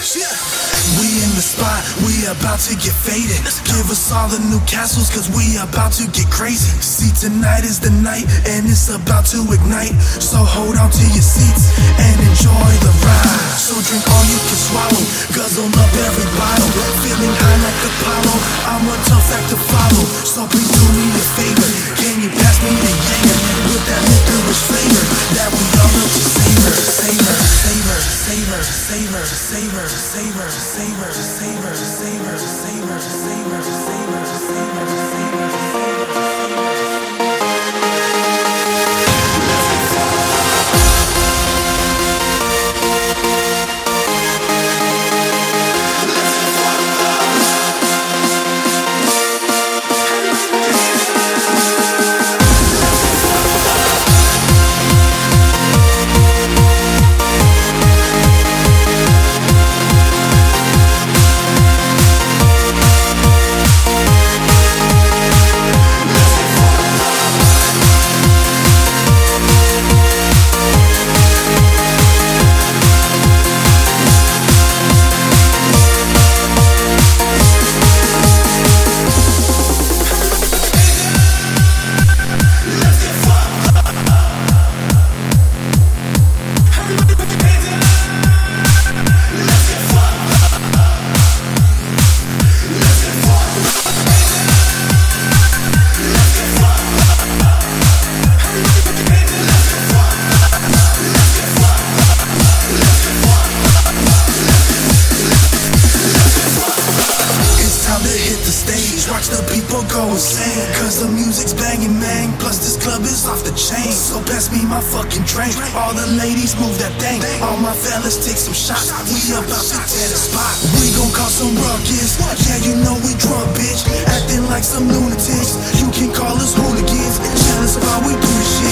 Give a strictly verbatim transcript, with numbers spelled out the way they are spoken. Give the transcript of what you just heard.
We in the spot, we about to get faded. Give us all the new castles, cause we about to get crazy. See, tonight is the night, and it's about to ignite. So hold on to your seats, and enjoy the ride. So drink all you can swallow, guzzle up every bottle. Feeling high like Apollo, I'm a tough act to follow. So please do me a favor, can you pass me the Jaeger? With that licorice flavor, that we all love to savor. Savor, savor, savor, savor, savor, savor, savor, savor, savor, savor, savor, savor, savor, watch the people go insane, cause the music's banging, man. Plus this club is off the chain. So pass me my fucking drink. All the ladies move that thing. All my fellas take some shots. We about to tear the spot. We gon' cause some ruckus. Yeah, you know we drunk, bitch. Acting like some lunatics. You can call us hooligans. Jealous while we do this shit.